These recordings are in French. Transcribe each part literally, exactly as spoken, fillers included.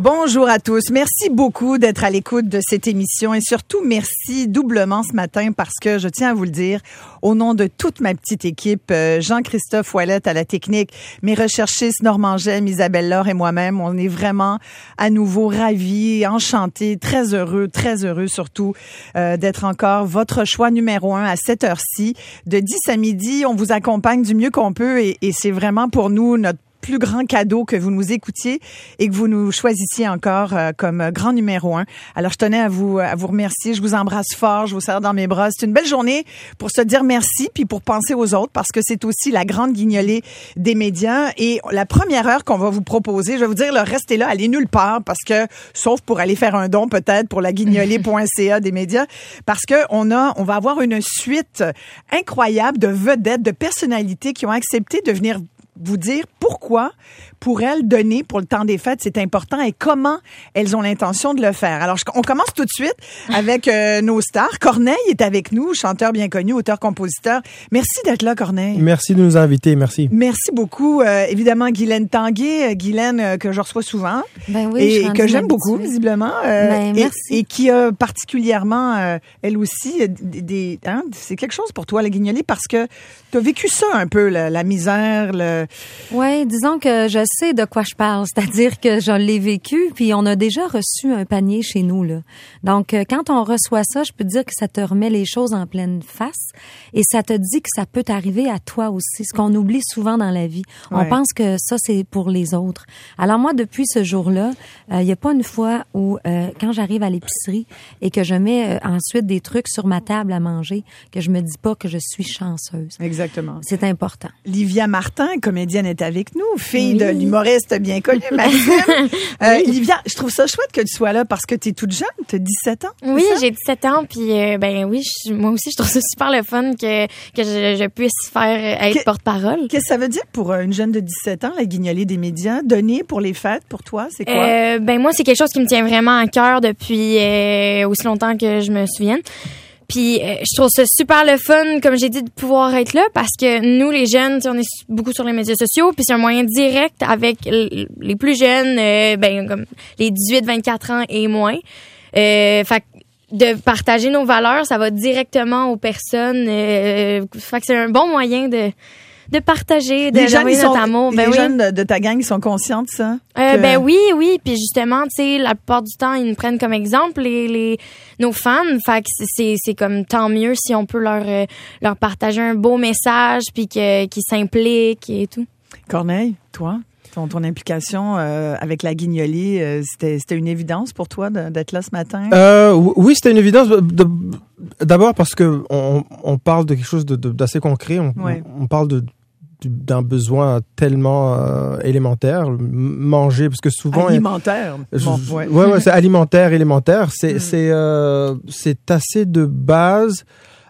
Bonjour à tous. Merci beaucoup d'être à l'écoute de cette émission et surtout merci doublement ce matin parce que je tiens à vous le dire, au nom de toute ma petite équipe, Jean-Christophe Ouellette à la technique, mes recherchistes Normand Gem, Isabelle Laure et moi-même, on est vraiment à nouveau ravis, enchantés, très heureux, très heureux surtout euh, d'être encore votre choix numéro un à cette heure-ci. De dix à midi, on vous accompagne du mieux qu'on peut et, et c'est vraiment pour nous notre plus grand cadeau que vous nous écoutiez et que vous nous choisissiez encore euh, comme grand numéro un. Alors, je tenais à vous à vous remercier. Je vous embrasse fort. Je vous serre dans mes bras. C'est une belle journée pour se dire merci puis pour penser aux autres parce que c'est aussi la grande guignolée des médias. Et la première heure qu'on va vous proposer, je vais vous dire, là, restez là, allez nulle part parce que, sauf pour aller faire un don peut-être pour la guignolée point c a des médias, parce que on a, on va avoir une suite incroyable de vedettes, de personnalités qui ont accepté de venir vous dire pourquoi, pour elles, donner pour le temps des fêtes, c'est important et comment elles ont l'intention de le faire. Alors, je, on commence tout de suite avec euh, nos stars. Corneille est avec nous, chanteur bien connu, auteur-compositeur. Merci d'être là, Corneille. Merci de nous inviter, merci. Merci beaucoup. Euh, évidemment, Guylaine Tanguay, Guylaine euh, que je reçois souvent ben oui, et je que j'aime beaucoup, visiblement. Euh, ben, et, merci. Et qui a particulièrement, euh, elle aussi, des, des hein, c'est quelque chose pour toi, la guignolée, parce que tu as vécu ça un peu, la, la misère, le... Oui, disons que je sais de quoi je parle, c'est-à-dire que je l'ai vécu, puis on a déjà reçu un panier chez nous, là. Donc, quand on reçoit ça, je peux te dire que ça te remet les choses en pleine face et ça te dit que ça peut t'arriver à toi aussi, ce qu'on oublie souvent dans la vie. Ouais. On pense que ça, c'est pour les autres. Alors moi, depuis ce jour-là, il euh, n'y a pas une fois où, euh, quand j'arrive à l'épicerie et que je mets euh, ensuite des trucs sur ma table à manger, que je me dis pas que je suis chanceuse. Exactement. C'est important. Livia Martin, comédienne, est avec nous, fille oui. de l'humoriste bien connu, Maxime. euh, oui. Livia, je trouve ça chouette que tu sois là parce que tu es toute jeune, tu as dix-sept ans. Oui, j'ai dix-sept ans, puis euh, ben oui, je, moi aussi, je trouve ça super le fun que, que je, je puisse faire être que, porte-parole. Qu'est-ce que ça veut dire pour une jeune de dix-sept ans, la guignolée des médias, donner pour les fêtes, pour toi, c'est quoi? Euh, ben moi, c'est quelque chose qui me tient vraiment à cœur depuis euh, aussi longtemps que je me souvienne. Puis euh, je trouve ça super le fun, comme j'ai dit, de pouvoir être là parce que nous, les jeunes, on est beaucoup sur les médias sociaux, puis c'est un moyen direct avec l- les plus jeunes, euh, ben comme les dix-huit vingt-quatre ans et moins. Euh, fait de partager nos valeurs, ça va directement aux personnes. Euh, fait que c'est un bon moyen de de partager, de d'envoyer notre amour. Ben les oui. jeunes de, de ta gang, ils sont conscients de ça? Euh, que... Ben oui, oui. Puis justement, tu sais, la plupart du temps, ils nous prennent comme exemple les, les nos fans. Fait que c'est, c'est comme tant mieux si on peut leur, euh, leur partager un beau message puis que, qu'ils s'impliquent et tout. Corneille, toi? Ton, ton implication euh, avec la guignolée, euh, c'était, c'était une évidence pour toi de, d'être là ce matin? Euh, oui, c'était une évidence. De, d'abord parce que on, on parle de quelque chose de, de, d'assez concret. On, ouais. on, on parle de d'un besoin tellement euh, élémentaire, manger, parce que souvent... Alimentaire. Je, bon, ouais. ouais, ouais, c'est alimentaire, élémentaire. C'est, mm. c'est, euh, c'est assez de base.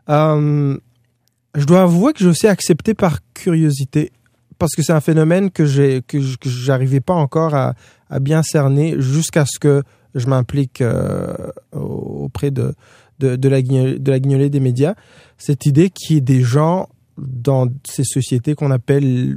Euh, je dois avouer que je suis accepté par curiosité, parce que c'est un phénomène que j'ai que, je, que j'arrivais pas encore à, à bien cerner jusqu'à ce que je m'implique euh, auprès de, de, de, la guignolée, de la guignolée des médias. Cette idée qu'il y ait des gens dans ces sociétés qu'on appelle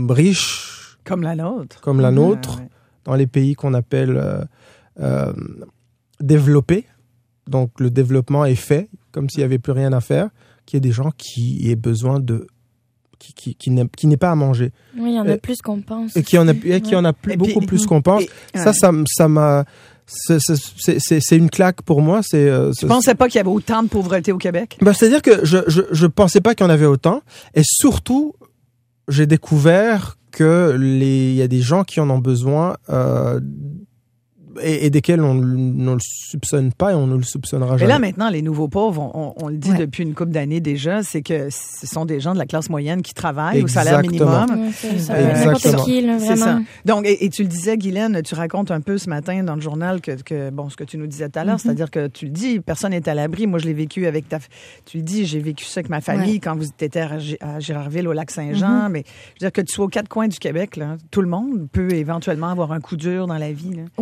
riches. Comme la nôtre. Comme la nôtre, ah, ouais. Dans les pays qu'on appelle euh, euh, développés. Donc, le développement est fait, comme s'il n'y avait plus rien à faire, qu'il y ait des gens qui aient besoin de... qui, qui, qui, n'est, qui n'est pas à manger. Oui, il y en a et, plus qu'on pense. Et qui en a, et qui ouais. en a plus, beaucoup puis, plus qu'on pense. Et, ça, ouais. ça, ça m'a... C'est, c'est, c'est, c'est une claque pour moi. C'est, euh, tu pensais pas qu'il y avait autant de pauvreté au Québec? Ben, c'est-à-dire que je, je, je pensais pas qu'il y en avait autant. Et surtout, j'ai découvert que les, il y a des gens qui en ont besoin, euh, et, et desquels on ne le soupçonne pas et on ne le soupçonnera jamais. Et là, maintenant, les nouveaux pauvres, on, on, on le dit ouais. depuis une couple d'années déjà, c'est que ce sont des gens de la classe moyenne qui travaillent Exactement. Au salaire minimum. Ouais, c'est ça. Euh, N'importe qui, là, vraiment. C'est ça. Donc, et, et tu le disais, Guylaine, tu racontes un peu ce matin dans le journal que, que bon, ce que tu nous disais tout à l'heure, mm-hmm. c'est-à-dire que tu le dis, personne n'est à l'abri. Moi, je l'ai vécu avec ta... Tu le dis, j'ai vécu ça avec ma famille ouais. quand vous étiez à, à Gérardville, au Lac-Saint-Jean. Mm-hmm. Mais je veux dire que tu sois aux quatre coins du Québec, là, tout le monde peut éventuellement avoir un coup dur dans la vie. Là. Oui, absolument.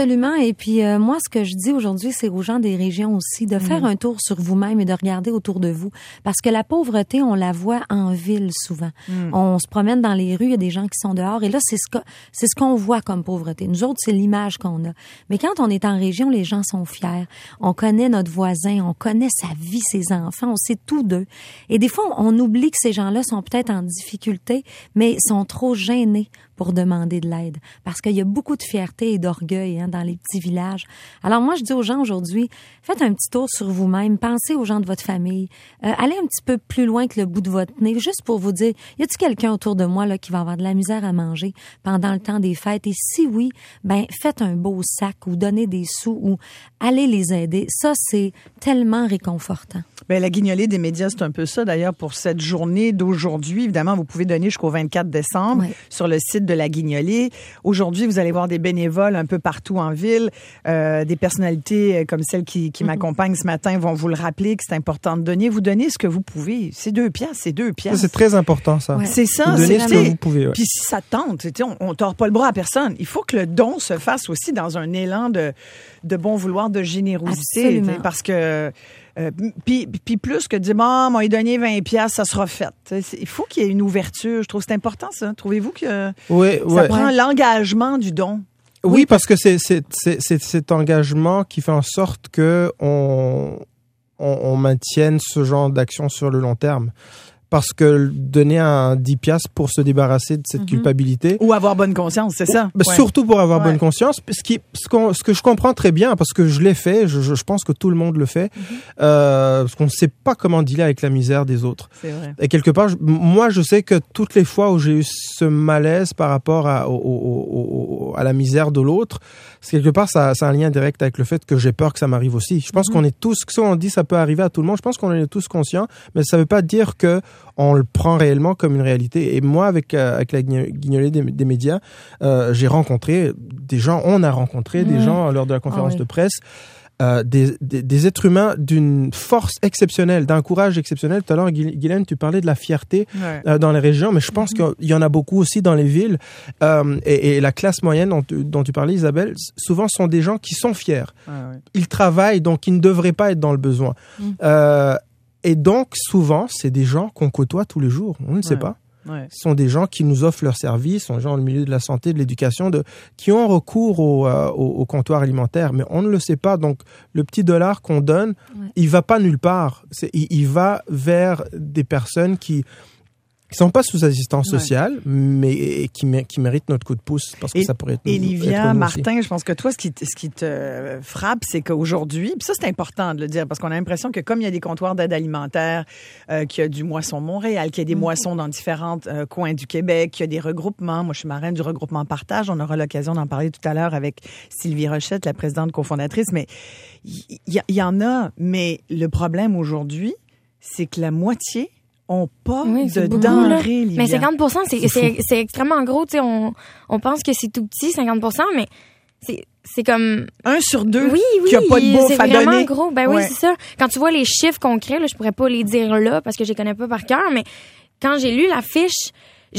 Absolument. Et puis euh, moi, ce que je dis aujourd'hui, c'est aux gens des régions aussi de faire mmh. un tour sur vous-même et de regarder autour de vous. Parce que la pauvreté, on la voit en ville souvent. Mmh. On se promène dans les rues, il y a des gens qui sont dehors. Et là, c'est ce que, c'est ce qu'on voit comme pauvreté. Nous autres, c'est l'image qu'on a. Mais quand on est en région, les gens sont fiers. On connaît notre voisin, on connaît sa vie, ses enfants, on sait tout d'eux. Et des fois, on oublie que ces gens-là sont peut-être en difficulté, mais sont trop gênés pour demander de l'aide. Parce qu'il y a beaucoup de fierté et d'orgueil hein, dans les petits villages. Alors moi, je dis aux gens aujourd'hui, faites un petit tour sur vous-même, pensez aux gens de votre famille, euh, allez un petit peu plus loin que le bout de votre nez, juste pour vous dire, y a-t-il quelqu'un autour de moi là qui va avoir de la misère à manger pendant le temps des fêtes? Et si oui, ben faites un beau sac ou donnez des sous ou allez les aider. Ça, c'est tellement réconfortant. Bien, la guignolée des médias, c'est un peu ça. D'ailleurs, pour cette journée d'aujourd'hui, évidemment, vous pouvez donner jusqu'au vingt-quatre décembre oui. sur le site de la guignolée. Aujourd'hui, vous allez voir des bénévoles un peu partout en ville. Euh, des personnalités comme celles qui, qui mm-hmm. m'accompagnent ce matin vont vous le rappeler que c'est important de donner. Vous donnez ce que vous pouvez. C'est deux piastres, c'est deux piastres. C'est très important, ça. Ouais. C'est ça. Vous donnez ce que vous pouvez. Ouais. Puis si ça tente, on ne tord pas le bras à personne. Il faut que le don se fasse aussi dans un élan de, de bon vouloir, de générosité. Parce que Euh, puis, puis plus que de dire, bon, moi, il donné vingt piastres, ça sera fait. Il faut qu'il y ait une ouverture. Je trouve que c'est important, ça. Trouvez-vous que oui, ça ouais. prend l'engagement du don? Oui, oui parce que c'est, c'est, c'est, c'est cet engagement qui fait en sorte que on, on, on maintienne ce genre d'action sur le long terme. Parce que donner un dix piastres pour se débarrasser de cette mm-hmm. culpabilité. Ou avoir bonne conscience, c'est ça? Ouais. Surtout pour avoir ouais. bonne conscience. Ce, qui, ce, qu'on, ce que je comprends très bien, parce que je l'ai fait, je, je pense que tout le monde le fait, mm-hmm. euh, parce qu'on ne sait pas comment dealer avec la misère des autres. C'est vrai. Et quelque part, je, moi, je sais que toutes les fois où j'ai eu ce malaise par rapport à, au, au, au, à la misère de l'autre, quelque part, ça, ça a un lien direct avec le fait que j'ai peur que ça m'arrive aussi. Je pense mm-hmm. qu'on est tous, ça on dit ça peut arriver à tout le monde, je pense qu'on est tous conscients, mais ça ne veut pas dire que on le prend réellement comme une réalité. Et moi, avec, euh, avec la guignolée des, des médias, euh, j'ai rencontré des gens, on a rencontré mmh. des gens lors de la conférence oh, oui. de presse, euh, des, des, des êtres humains d'une force exceptionnelle, d'un courage exceptionnel. Tout à l'heure, Guylaine, tu parlais de la fierté ouais. euh, dans les régions, mais je pense mmh. qu'il y en a beaucoup aussi dans les villes. Euh, et, et la classe moyenne dont, dont tu parlais, Isabelle, souvent sont des gens qui sont fiers. Ah, ouais. Ils travaillent, donc ils ne devraient pas être dans le besoin. Mmh. Euh, Et donc, souvent, c'est des gens qu'on côtoie tous les jours. On ne ouais, sait pas. Ouais. Ce sont des gens qui nous offrent leurs services, ce sont des gens dans le milieu de la santé, de l'éducation, de, qui ont recours au, euh, au, au comptoir alimentaire. Mais on ne le sait pas. Donc, le petit dollar qu'on donne, ouais. il ne va pas nulle part. C'est, il, il va vers des personnes qui qui sont pas sous assistance sociale, ouais. mais qui, qui méritent notre coup de pouce parce que et, ça pourrait être et nous, Livia, être nous Martin, aussi. Je pense que toi, ce qui, te, ce qui te frappe, c'est qu'aujourd'hui, puis ça, c'est important de le dire parce qu'on a l'impression que comme il y a des comptoirs d'aide alimentaire, euh, qu'il y a du Moisson Montréal, qu'il y a des mmh. moissons dans différents euh, coins du Québec, qu'il y a des regroupements. Moi, je suis marraine du regroupement Partage. On aura l'occasion d'en parler tout à l'heure avec Sylvie Rochette, la présidente cofondatrice. Mais il y, y, y en a. Mais le problème aujourd'hui, c'est que la moitié ont pas oui, de denrées. Mais cinquante pour cent, c'est, c'est, c'est, c'est extrêmement gros. Tu sais, on, on pense que c'est tout petit, cinquante pour cent, mais c'est, c'est comme... Un sur deux oui, oui, qui a pas de bouffe à donner. C'est vraiment gros. Ben ouais. oui, c'est ça. Quand tu vois les chiffres concrets, là, je pourrais pas les dire là parce que je les connais pas par cœur, mais quand j'ai lu la fiche,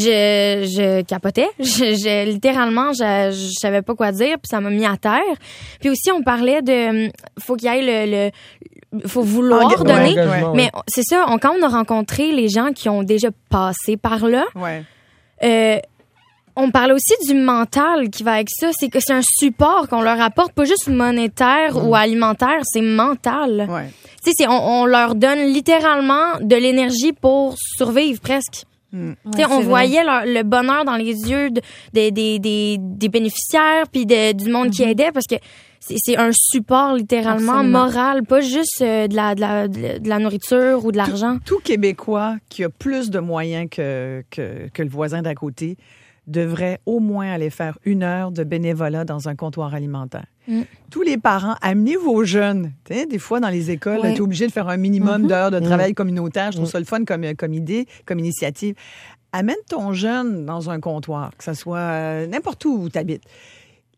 je, je capotais. Je, je, littéralement, je, je savais pas quoi dire, puis ça m'a mis à terre. Puis aussi, on parlait de... Faut qu'il y ait le... le faut vouloir Enga- donner, ouais, mais ouais. c'est ça, on, quand on a rencontré les gens qui ont déjà passé par là, ouais. euh, on parlait aussi du mental qui va avec ça, c'est que c'est un support qu'on leur apporte, pas juste monétaire mmh. ou alimentaire, c'est mental. Ouais. Tu sais, c'est, on, on leur donne littéralement de l'énergie pour survivre presque. Mmh. Ouais, on voyait leur, le bonheur dans les yeux de, de, de, de, des bénéficiaires puis de, du monde mmh. qui aidait parce que c'est, c'est un support littéralement Absolument. moral, pas juste euh, de, la, de, la, de la nourriture ou de l'argent. Tout, tout Québécois qui a plus de moyens que, que, que le voisin d'à côté devrait au moins aller faire une heure de bénévolat dans un comptoir alimentaire. Mm. Tous les parents, amenez vos jeunes. T'sais, des fois, dans les écoles, oui. tu es obligé de faire un minimum mm-hmm. d'heures de travail mm. communautaire. Je trouve mm. ça le fun comme, comme idée, comme initiative. Amène ton jeune dans un comptoir, que ce soit euh, n'importe où où tu habites.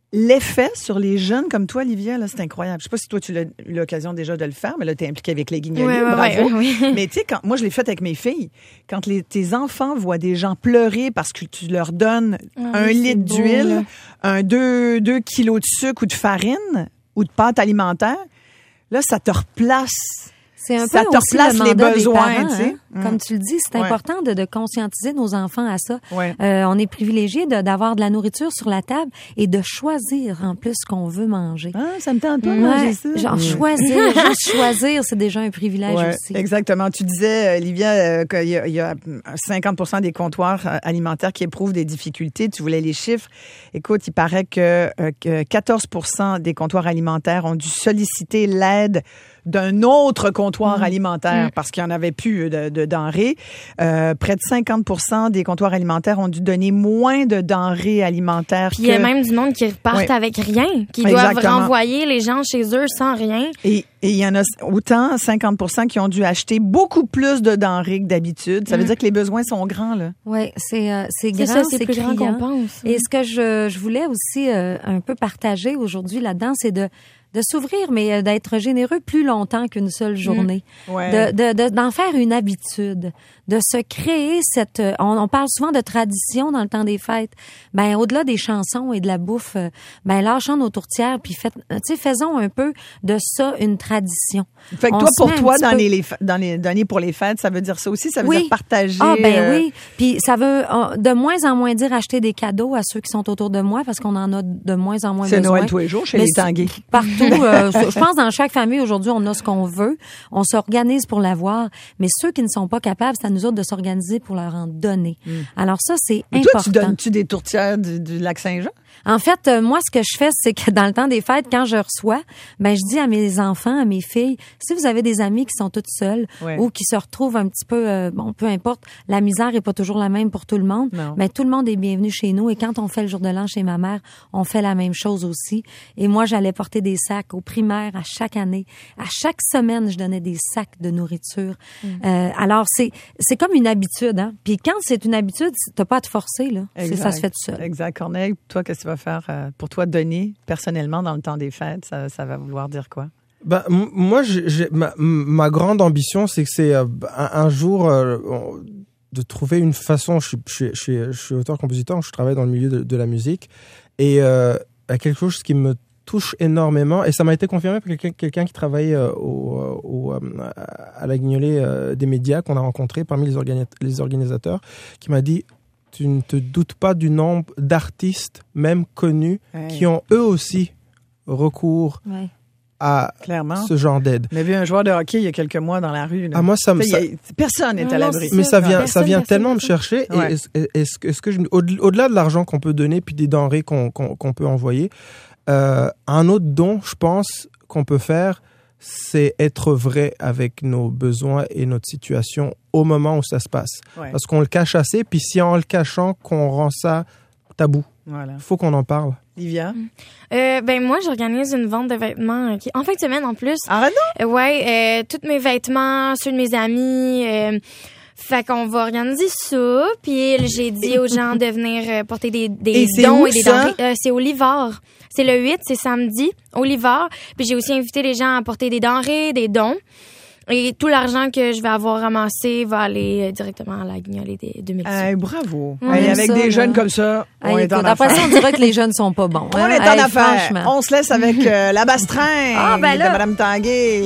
l'effet sur les jeunes comme toi, Olivia, là, c'est incroyable. Je sais pas si toi, tu as eu l'occasion déjà de le faire, mais là, tu es impliquée avec les Guignolés. Ouais, ouais, bravo. ouais, oui. Mais tu sais, quand moi, je l'ai fait avec mes filles. Quand les, tes enfants voient des gens pleurer parce que tu leur donnes Ah, un oui, litre c'est beau, d'huile, là. un deux, deux kilos de sucre ou de farine ou de pâte alimentaire, là, ça te replace. C'est un Ça peu te aussi replace le les mandat besoins, des parents, tu sais. hein. Mm. Comme tu le dis, c'est Ouais. important de, de conscientiser nos enfants à ça. Ouais. Euh, on est privilégié de, d'avoir de la nourriture sur la table et de choisir en plus ce qu'on veut manger. Ah, ça me tente pas de Ouais, manger ça. genre choisir, juste choisir, c'est déjà un privilège Ouais, aussi. exactement. Tu disais, Olivia, euh, qu'il y a, il y a cinquante pour cent des comptoirs euh, alimentaires qui éprouvent des difficultés. Tu voulais les chiffres. Écoute, il paraît que, euh, que quatorze pour cent des comptoirs alimentaires ont dû solliciter l'aide d'un autre comptoir Mmh. alimentaire parce qu'il n'y en avait plus de, de denrées. Euh, près de cinquante pour cent des comptoirs alimentaires ont dû donner moins de denrées alimentaires Puis que... il y a même du monde qui repartent Ouais. avec rien, qui Exactement. doivent renvoyer les gens chez eux sans rien. Et et il y en a autant, cinquante pour cent qui ont dû acheter beaucoup plus de denrées que d'habitude. Ça veut Mm. dire que les besoins sont grands, là. Oui, c'est euh, c'est C'est grand, ça, c'est c'est plus grand criant. qu'on pense. Et ce que je, je voulais aussi euh, un peu partager aujourd'hui là-dedans, c'est de de s'ouvrir, mais euh, d'être généreux plus longtemps qu'une seule journée. Ouais. De, de, de- d'en faire une habitude, de se créer cette... euh, On, on parle souvent de tradition dans le temps des fêtes. Ben au-delà des chansons et de la bouffe, euh, ben lâchons nos tourtières, puis faites, tu sais, faisons un peu de ça une tradition. Fait que On toi, se pour met un toi, petit dans peu- les, les fa- dans les données pour les fêtes, ça veut dire ça aussi? Ça veut Oui. dire partager? Ah ben euh, oui, puis ça veut euh, de moins en moins dire acheter des cadeaux à ceux qui sont autour de moi parce qu'on en a de moins en moins C'est besoin. Noël tous les jours chez Mais les c'est- Tanguay. Partout, euh, je pense dans chaque famille aujourd'hui, on a ce qu'on veut, on s'organise pour l'avoir, mais ceux qui ne sont pas capables, c'est à nous autres de s'organiser pour leur en donner. Alors ça c'est Mais toi, important. tu donnes-tu des tourtières du, du lac Saint-Jean? En fait, euh, moi, ce que je fais, c'est que dans le temps des fêtes, quand je reçois, ben je dis à mes enfants, à mes filles, si vous avez des amis qui sont toutes seules Ouais. ou qui se retrouvent un petit peu, euh, bon, peu importe, la misère est pas toujours la même pour tout le monde, Non. mais tout le monde est bienvenu chez nous. Et quand on fait le jour de l'an chez ma mère, on fait la même chose aussi. Et moi, j'allais porter des sacs aux primaires à chaque année. À chaque semaine, je donnais des sacs de nourriture. Euh, alors, c'est c'est comme une habitude, hein. Puis quand c'est une habitude, t'as pas à te forcer, là. C'est- Exact. ça se fait tout seul. Exact. Corneille, toi, qu'est-ce que tu vas faire euh, pour toi donner personnellement dans le temps des fêtes? Ça, ça va vouloir dire quoi? Ben, m- moi, j'ai, j'ai- ma, ma grande ambition, c'est que c'est euh, un, un jour euh, on- de trouver une façon. Je suis, je suis, je suis, je suis auteur-compositeur, je travaille dans le milieu de, de la musique, et euh, quelque chose qui me touche énormément, et ça m'a été confirmé par quelqu'un, quelqu'un qui travaille euh, au, au, euh, à la Guignolée euh, des médias qu'on a rencontré parmi les, organi- les organisateurs, qui m'a dit: tu ne te doutes pas du nombre d'artistes, même connus, Ouais. qui ont eux aussi recours Ouais. à Clairement. ce genre d'aide. On a vu un joueur de hockey il y a quelques mois dans la rue. Là. Ah, moi, ça me... Tu sais, ça- il y a- personne n'est à Non, l'abri. c'est Mais ça ça, vient, personne, ça vient personne, tellement me personne. chercher. Et Ouais. est-ce, est-ce que, est-ce que je, au- au-delà de l'argent qu'on peut donner puis des denrées qu'on, qu'on, qu'on peut envoyer, euh, un autre don, je pense, qu'on peut faire, c'est être vrai avec nos besoins et notre situation au moment où ça se passe. Ouais. Parce qu'on le cache assez, puis si en le cachant, qu'on rend ça tabou, Voilà. il faut qu'on en parle. Livia? Euh, ben moi, j'organise une vente de vêtements euh, qui, en fin de semaine en plus. Arrête donc! Euh, ouais, euh, tous mes vêtements, ceux de mes amis. Euh, fait qu'on va organiser ça. Puis j'ai dit aux gens de venir euh, porter des, des Et c'est dons où, et des ça? denrées. Euh, c'est au Livard. C'est le huit, c'est samedi, au Livard. Puis j'ai aussi invité les gens à porter des denrées, des dons. Et tout l'argent que je vais avoir ramassé va aller euh, directement à la Guignolée des deux mille dix-huit. Hey, bravo. On Hey, aime avec ça, des là. jeunes comme ça, on Hey, est en écoute, après affaires. ça, on dirait que les jeunes sont pas bons. On hein. est en Hey, affaires. franchement. On se laisse avec euh, la bastringue Ah, ben là. de Mme Tanguay.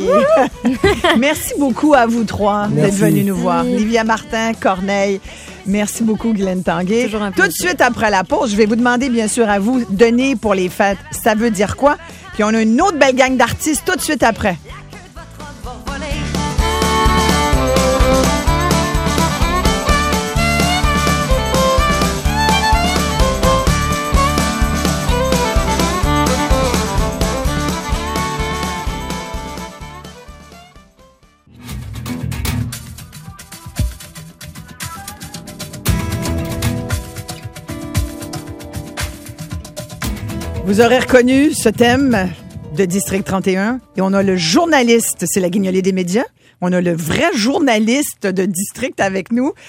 Merci beaucoup à vous trois d'être Merci. venus nous voir. Livia Martin, Corneille. Merci beaucoup, Guylaine Tanguay. Toujours un Tout de plaisir. suite après la pause, je vais vous demander, bien sûr, à vous, donner pour les fêtes, ça veut dire quoi? Puis on a une autre belle gang d'artistes tout de suite après. Vous aurez reconnu ce thème de District trente et un. Et on a le journaliste, c'est la Guignolée des médias. On a le vrai journaliste de District avec nous.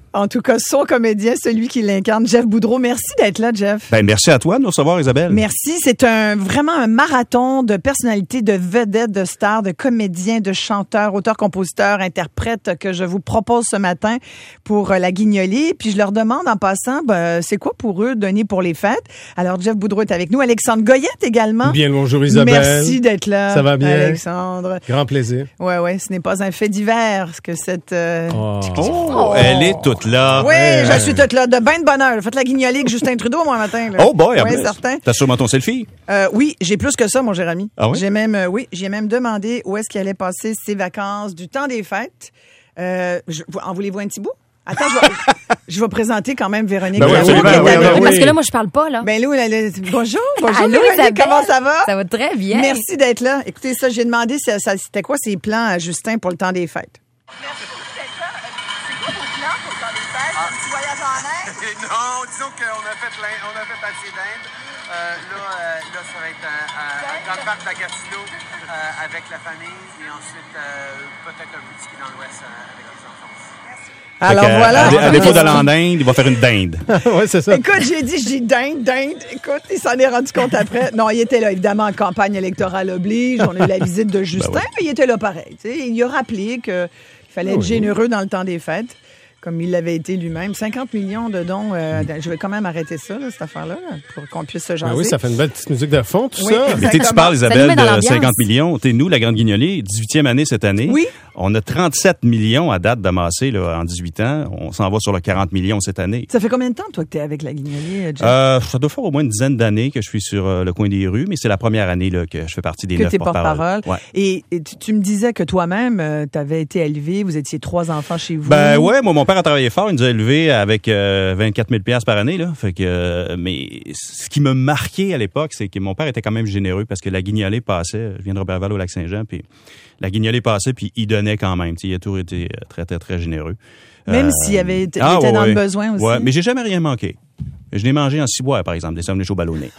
En tout cas, son comédien, celui qui l'incarne, Jeff Boudreau. Merci d'être là, Jeff. Ben, merci à toi de nous recevoir, Isabelle. Merci. C'est un vraiment un marathon de personnalités, de vedettes, de stars, de comédiens, de chanteurs, auteurs, compositeurs, interprètes que je vous propose ce matin pour la Guignolée. Puis je leur demande en passant, ben, c'est quoi pour eux donner pour les fêtes? Alors, Jeff Boudreau est avec nous. Alexandre Goyette également. Bien, bonjour Isabelle. Merci d'être là. Ça va bien? Alexandre. Grand plaisir. Ouais, ouais, ce n'est pas un fait divers que cette... Euh... Oh. Oh, elle est toute là. Oui, je suis toute là, de bain de bonheur. J'ai fait la Guignolée avec Justin Trudeau, moi, matin. Là. Oh boy, en oui, plus. certain. T'as sûrement ton selfie? Euh, oui, j'ai plus que ça, mon Jérémy. Ah oui? J'ai même, euh, oui, j'ai même demandé où est-ce qu'il allait passer ses vacances du temps des fêtes. Euh, je, en voulez-vous un petit bout? Attends, je vais, je vais présenter quand même Véronique. Ben oui, Laroux, absolument, qui est oui, avec oui, nous. Parce que là, moi, je parle pas, là. Ben Lou, elle, elle, bonjour, bonjour Allô, Véronique, Isabelle? comment ça va? Ça va très bien. Merci d'être là. Écoutez ça, j'ai demandé ça, ça, c'était quoi ses plans à Justin pour le temps des fêtes. Merci beaucoup d'être là. C'est quoi vos plans pour le temps des fêtes? Un petit voyage en Inde? Non, disons qu'on a fait l'Inde, on a fait assez d'Inde. Euh, là, euh, là, ça va être un, un, dans le parc de la Gatineau euh, avec la famille et ensuite euh, peut-être un petit ski dans l'Ouest euh, avec les enfants. Merci. Alors Fait que, voilà. À, à défaut d'aller en Inde, il va faire une dinde. ouais, c'est ça. Écoute, j'ai dit, je dis dinde, dinde. Écoute, il s'en est rendu compte après. Non, il était là, évidemment, en campagne électorale oblige. On a eu la visite de Justin, Ben oui. mais il était là pareil. Tu sais, il a rappelé qu'il fallait être Oui. généreux dans le temps des fêtes, comme il l'avait été lui-même. cinquante millions de dons. Euh, je vais quand même arrêter ça, là, cette affaire-là, là, pour qu'on puisse se jaser. Ben oui, ça fait une belle petite musique de fond, tout Oui, ça. exact. Mais tu sais, tu Exactement. parles, Ça nous Isabelle, met dans de l'ambiance. cinquante millions. T'es nous, la Grande Guignolée, dix-huitième année cette année. Oui. On a trente-sept millions à date d'amassés là, en dix-huit ans. On s'en va sur le quarante millions cette année. Ça fait combien de temps, toi, que tu es avec la Guignolée, Jeff? Euh, ça doit faire au moins une dizaine d'années que je suis sur euh, le coin des rues, mais c'est la première année là, que je fais partie des que neuf t'es porte-parole. porte-parole. Ouais. Et, et tu, tu me disais que toi-même, euh, tu avais été élevé, vous étiez trois enfants chez vous. Ben ouais, moi mon père a travaillé fort, il nous a élevés avec euh, vingt-quatre mille piastres par année là. Fait que euh, mais ce qui m'a marqué à l'époque, c'est que mon père était quand même généreux parce que la Guignolée passait, je viens de Roberval au Lac-Saint-Jean, puis la Guignolée passait puis il donnait quand même, tu sais, il a toujours été très très très généreux. Même Euh, s'il avait été, ah, il était ouais, dans ouais. le besoin aussi. Ouais, mais j'ai jamais rien manqué. Je l'ai mangé en ciboire, par exemple, des sandwichs au ballonné.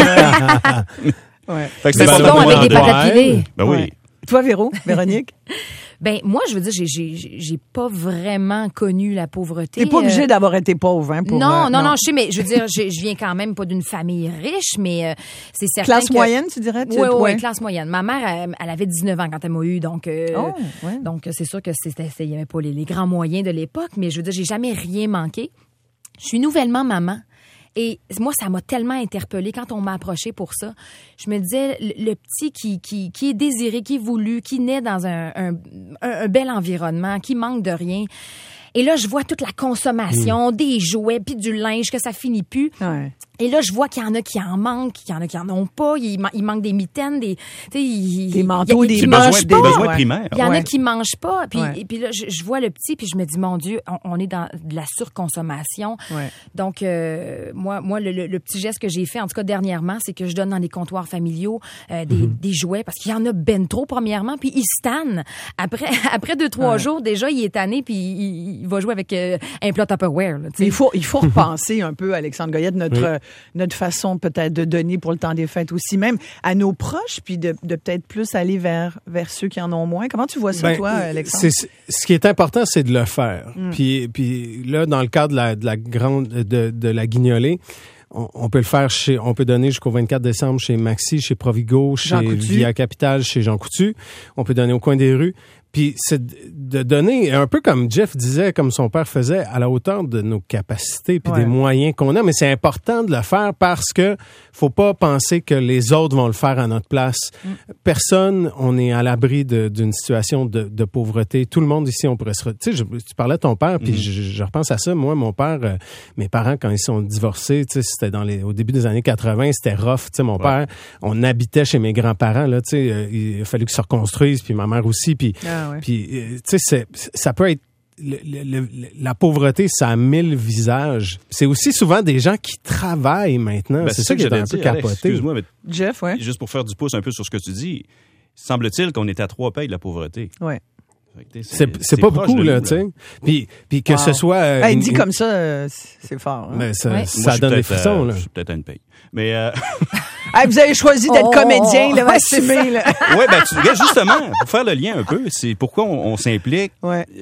Ouais. Fait que Mais c'est bon, important pour moi avec des d'en patates donner. pilées. Ben oui. Ouais. Toi, Véro, Véronique, Ben moi, je veux dire, j'ai j'ai j'ai pas vraiment connu la pauvreté. t'es pas obligé Euh, d'avoir été pauvre, hein, pour... non, euh, non, non, je sais, mais je veux dire, je, je viens quand même pas d'une famille riche, mais euh, c'est certain Classe que... moyenne, tu dirais? Tu- Oui, oui, ouais. classe moyenne. Ma mère, elle, elle avait dix-neuf ans quand elle m'a eu, donc euh, Oh, ouais. donc c'est sûr que c'était il y avait pas les, les grands moyens de l'époque, mais je veux dire, j'ai jamais rien manqué. Je suis nouvellement maman. Et moi, ça m'a tellement interpellée quand on m'a approché pour ça. Je me disais, le, le petit qui, qui, qui est désiré, qui est voulu, qui naît dans un, un, un, un bel environnement, qui manque de rien. Et là, je vois toute la consommation, des jouets, puis du linge, que ça finit plus. Ouais. Et là, je vois qu'il y en a qui en manquent, qu'il y en a qui en ont pas. Il, man- il manque des mitaines, des... tu sais, il- Des manteaux, il y a- des C'est qui besoin, mangent des pas. besoins Ouais. primaires. Il y en Ouais. a qui mangent pas. Puis, Ouais. et puis là, je, je vois le petit, puis je me dis, mon Dieu, on, on est dans de la surconsommation. Ouais. Donc, euh, moi, moi le, le- le petit geste que j'ai fait, en tout cas dernièrement, c'est que je donne dans les comptoirs familiaux euh, des, Mm-hmm. des jouets, parce qu'il y en a ben trop, premièrement, puis il se tanne. Après, après deux, trois Ouais. jours, déjà, il est tanné, puis il, il va jouer avec euh, un plat Tupperware. Là, tu sais. Mais il faut, il faut repenser un peu, Alexandre Goyette, notre, Oui. euh, notre façon peut-être de donner pour le temps des fêtes aussi, même à nos proches, puis de, de peut-être plus aller vers, vers ceux qui en ont moins. Comment tu vois ça, Ben, toi, Alexandre? c'est- ce qui est important, c'est de le faire. Puis, puis là, dans le cadre de la, de la grande de, de la Guignolée, on, on peut le faire chez, on peut donner jusqu'au vingt-quatre décembre chez Maxi, chez Provigo, chez Jean Coutu. Via Capital, chez Jean Coutu. On peut donner au coin des rues. Puis c'est de donner, un peu comme Jeff disait, comme son père faisait, à la hauteur de nos capacités puis Ouais. des moyens qu'on a. Mais c'est important de le faire parce que faut pas penser que les autres vont le faire à notre place. Mm. Personne, on est à l'abri de- d'une situation de, de pauvreté. Tout le monde ici, on pourrait se... re- Tu sais, je- tu parlais de ton père, puis Mm. je, je repense à ça. Moi, mon père, euh, mes parents, quand ils sont divorcés, tu sais, c'était dans les, au début des années quatre-vingts, c'était rough. Tu sais, mon Ouais. père, on habitait chez mes grands-parents, là, tu sais, euh, il a fallu qu'ils se reconstruisent, puis ma mère aussi, puis... Ah ouais. Puis, euh, tu sais, c'est- ça peut être... le- le- le- la pauvreté, ça a mille visages. C'est aussi souvent des gens qui travaillent maintenant. Ben, c'est ça que j'ai j'allais un peu dire, Alex, capoté. Excuse-moi, mais Jeff, ouais. juste pour faire du pouce un peu sur ce que tu dis, semble-t-il qu'on est à trois payes de la pauvreté. Ouais. Fait que, tu sais, C'est c'est pas proche beaucoup, de là, nous, tu sais. Puis, puis que Wow. ce soit... euh, Hey, une- dit comme ça, euh, c'est fort. hein. Ben, ça, Ouais. Moi, ça je suis donne des peut-être, frissons, euh, là. Je suis peut-être à une paye. Mais euh, Hey, vous avez choisi d'être Oh, comédien, là, ouais, assumé, là. ouais, ben tu regardes justement pour faire le lien un peu, c'est pourquoi on, on s'implique. Ouais.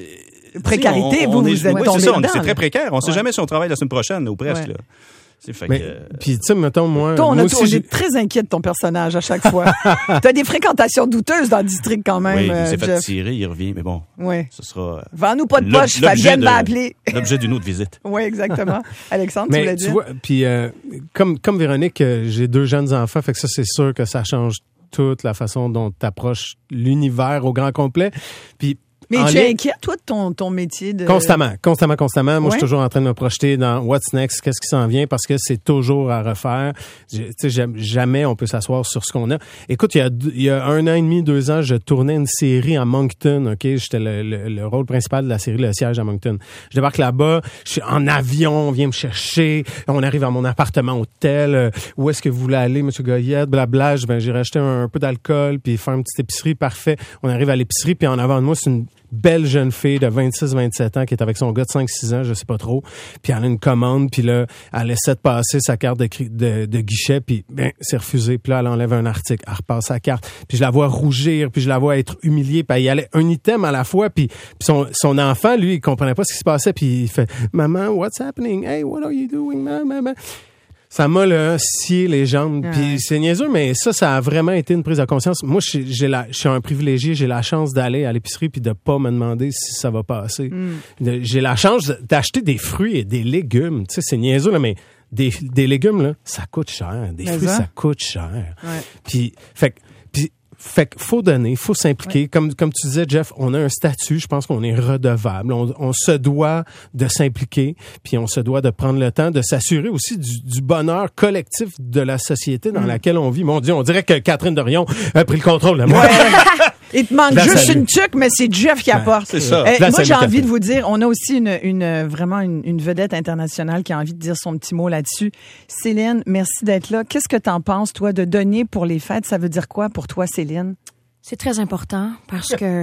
précarité, on, vous, on est, vous êtes oui, tombé c'est ça, on- dedans, c'est là. très précaire. On ne sait Ouais. jamais si on travaille la semaine prochaine ou presque. Ouais. Là. C'est fait Mais, que, puis, tu sais, mettons, moi. Toi, on, moi a, aussi, on j'ai- est très inquiet de ton personnage à chaque fois. T'as des fréquentations douteuses dans le district quand même, oui, il euh, s'est fait Jeff. tirer, il revient. Mais bon, Oui. ce sera Vends-nous pas de l'ob- poche, l'objet Fabienne de- m'a appelé. l'objet d'une autre visite. Oui, exactement. Alexandre, tu Mais voulais tu dire? vois, puis euh, comme comme Véronique, euh, j'ai deux jeunes enfants, fait que ça c'est sûr que ça change toute la façon dont tu approches l'univers au grand complet. Puis Mais en tu lien- es inquiet, toi, de ton, ton métier de... Constamment, constamment, constamment. Moi, Ouais. je suis toujours en train de me projeter dans what's next, qu'est-ce qui s'en vient, parce que c'est toujours à refaire. Je- Tu sais, j'aime- jamais on peut s'asseoir sur ce qu'on a. Écoute, il y a, deux- il y a un an et demi, deux ans, je tournais une série à Moncton, ok? J'étais le, le, le rôle principal de la série Le Siège à Moncton. Je débarque là-bas, je suis en avion, on vient me chercher, on arrive à mon appartement hôtel, euh, où est-ce que vous voulez aller, Monsieur Goyette, blabla. Je- Ben, j'ai racheté un, un peu d'alcool, puis faire une petite épicerie, parfait. On arrive à l'épicerie, puis en avant de moi, c'est une belle jeune fille de vingt-six vingt-sept ans qui est avec son gars de cinq six ans, je sais pas trop. Puis elle a une commande, puis là, elle essaie de passer sa carte de, cri- de, de guichet, puis ben, c'est refusé. Puis là, elle enlève un article, elle repasse sa carte. Puis je la vois rougir, puis je la vois être humiliée, puis elle y allait un item à la fois. Puis, puis son, son enfant, lui, il comprenait pas ce qui se passait, puis il fait « Maman, what's happening? Hey, what are you doing, maman? » Ça m'a là scié les jambes. Ouais. Puis c'est niaiseux, mais ça, ça a vraiment été une prise de conscience. Moi, je j'ai la, je suis un privilégié. J'ai la chance d'aller à l'épicerie puis de pas me demander si ça va passer. De- J'ai la chance d'acheter des fruits et des légumes. Tu sais, c'est niaiseux là, mais des, des légumes là, ça coûte cher. Des Mais fruits, ça. ça coûte cher. Ouais. Puis, fait que- puis fait que faut donner, faut s'impliquer. Comme, comme tu disais, Jeff, on a un statut, je pense qu'on est redevable. On, on se doit de s'impliquer, puis on se doit de prendre le temps de s'assurer aussi du, du bonheur collectif de la société dans laquelle on vit. Mon Dieu, on dirait que Catherine Dorion a pris le contrôle de moi. Il te manque La juste salue. une tuque, mais c'est Jeff qui apporte. c'est ça. Eh, La moi, salue, j'ai envie Catherine. de vous dire, on a aussi une, une vraiment une, une vedette internationale qui a envie de dire son petit mot là-dessus. Céline, merci d'être là. Qu'est-ce que t'en penses, toi, de donner pour les fêtes? Ça veut dire quoi pour toi, Céline? C'est très important parce que,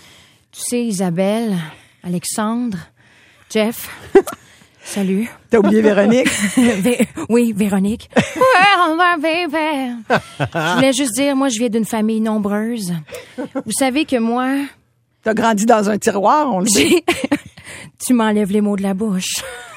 tu sais, Isabelle, Alexandre, Jeff, salut. T'as oublié Véronique? Vé- oui, Véronique. Well, my baby. Je voulais juste dire, moi, je viens d'une famille nombreuse. Vous savez que moi, T'as grandi dans un tiroir, on le sait. j'ai... Tu m'enlèves les mots de la bouche.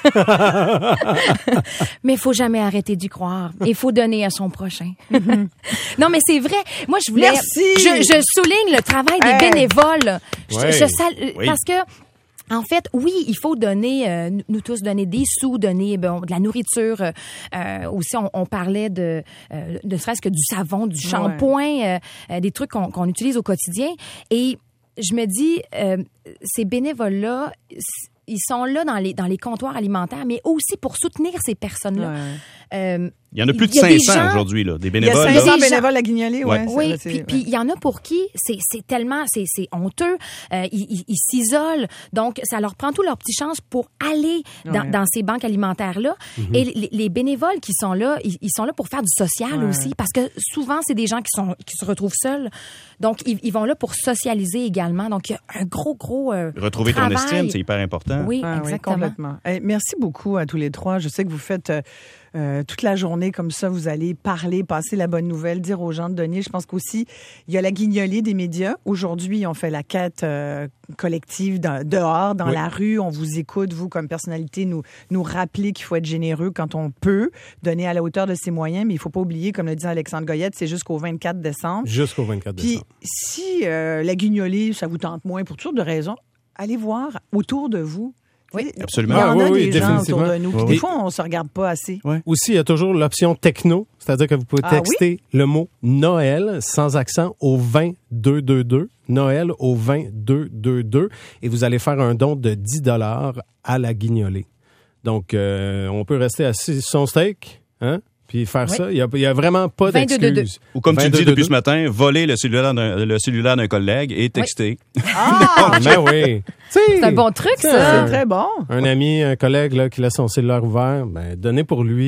Mais il faut jamais arrêter d'y croire. Il faut donner à son prochain. Non, mais c'est vrai. Moi, je voulais... Merci. Je, je souligne le travail des Hey. bénévoles. Je- Ouais. je sal- Oui. Parce que... En fait, oui, il faut donner, euh, nous- nous tous donner des sous, donner bon, de la nourriture. Euh, euh, aussi, on, on parlait de, euh, ne serait-ce que du savon, du shampoing, euh, euh, des trucs qu'on qu'on utilise au quotidien. Et je me dis, euh, ces bénévoles-là, ils sont là dans les dans les comptoirs alimentaires, mais aussi pour soutenir ces personnes-là. Ouais. Euh, Il y en a plus de il y a des cinq cents gens- aujourd'hui, là, des Il y a bénévoles. cinq là. cents des gens- bénévoles à Guignolé, ouais. Ouais. c'est- Oui, c'est- puis puis il y en a pour qui c'est c'est tellement c'est c'est honteux, euh, ils ils- ils s'isolent, donc ça leur prend tout leur petit chance pour aller dans, Ouais. dans ces banques alimentaires là. Et les, les bénévoles qui sont là, ils, ils sont là pour faire du social Ouais. aussi, parce que souvent c'est des gens qui sont qui se retrouvent seuls, donc ils, ils vont là pour socialiser également. Donc il y a un gros gros euh, Retrouver ton travail. estime, c'est hyper important. Oui, Ah oui, exactement. complètement. Eh, merci beaucoup à tous les trois. Je sais que vous faites euh, euh, toute la journée comme ça. Vous allez parler, passer la bonne nouvelle, dire aux gens de donner. Je pense qu'aussi, il y a la guignolée des médias. Aujourd'hui, on fait la quête euh, collective dans- dehors, dans Oui. la rue. On vous écoute, vous, comme personnalité, nous, nous rappeler qu'il faut être généreux quand on peut, donner à la hauteur de ses moyens. Mais il faut pas oublier, comme le dit Alexandre Goyette, c'est jusqu'au vingt-quatre décembre. Jusqu'au vingt-quatre Puis décembre. si euh, la guignolée, ça vous tente moins pour toutes sortes de raisons, allez voir autour de vous. Oui, Tu sais, absolument. Il y en Ah, a oui, des oui, gens autour définitivement. de nous. Puis Oui, des oui. fois, on se regarde pas assez. Aussi, il y a toujours l'option techno, c'est-à-dire que vous pouvez Ah texter le mot Noël sans accent au vingt deux deux deux, Noël au vingt deux deux deux, et vous allez faire un don de dix dollars à la guignolée. Donc, euh, on peut rester assis sur son steak, hein, puis faire Oui. ça. Il y a, il y a vraiment pas vingt-deux deux deux. d'excuses. Ou comme tu le vingt-deux dis deux depuis deux. ce matin, voler le cellulaire d'un, le cellulaire d'un collègue et texter. Ah, ben oui. C'est un bon truc, ça. C'est très bon. Un ami, un collègue là, qui laisse son cellulaire ouvert, ben, donnez pour lui.